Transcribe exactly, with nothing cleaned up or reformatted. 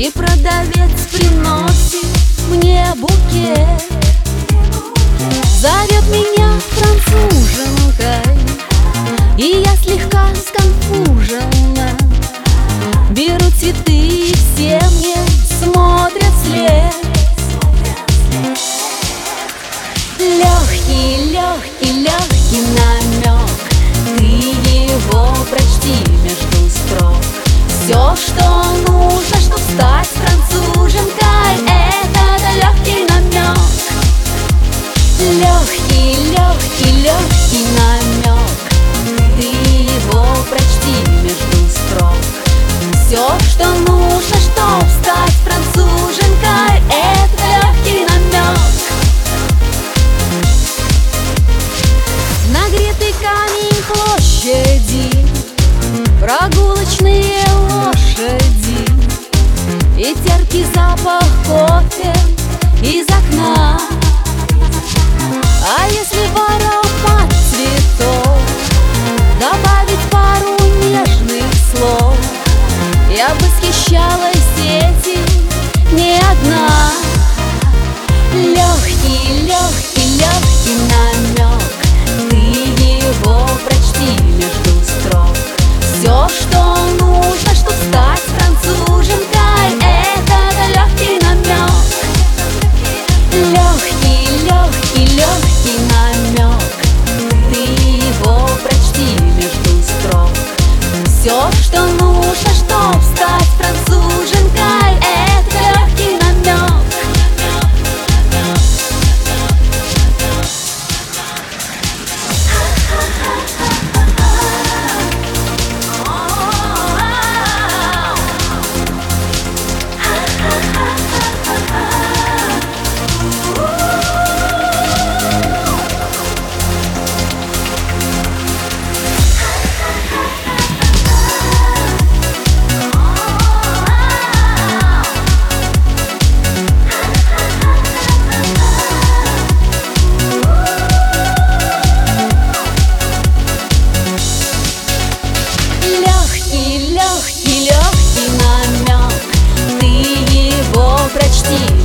И продавец приносит мне букет, зовет меня француженкой, и я слегка сконфужена. Беру цветы, и все мне смотрят вслед. Легкий, легкий, легкий намек, ты его прочти между строк. Все, что нужно, чтоб стать француженкой, это легкий намек. Легкий, легкий, легкий намек, ты его прочти между строк. Все, что нужно, чтоб стать француженкой, это легкий намек. Нагретый камень площади, прогулочные лошади и терпкий запах кофе из окна. А если в аромат цветов добавить пару нежных слов, я бы восхищалась этим не одна. Легкий, легкий, легкий намек, ты его прочти между строк. Все, что нужно, чтоб стать француженкой, это легкий намек. Легкий, легкий, легкий намек, ты его прочти между строк. Все, что нужно, чтоб стать француженкой, это легкий намек. Легкий, легкий намек, ты его прочти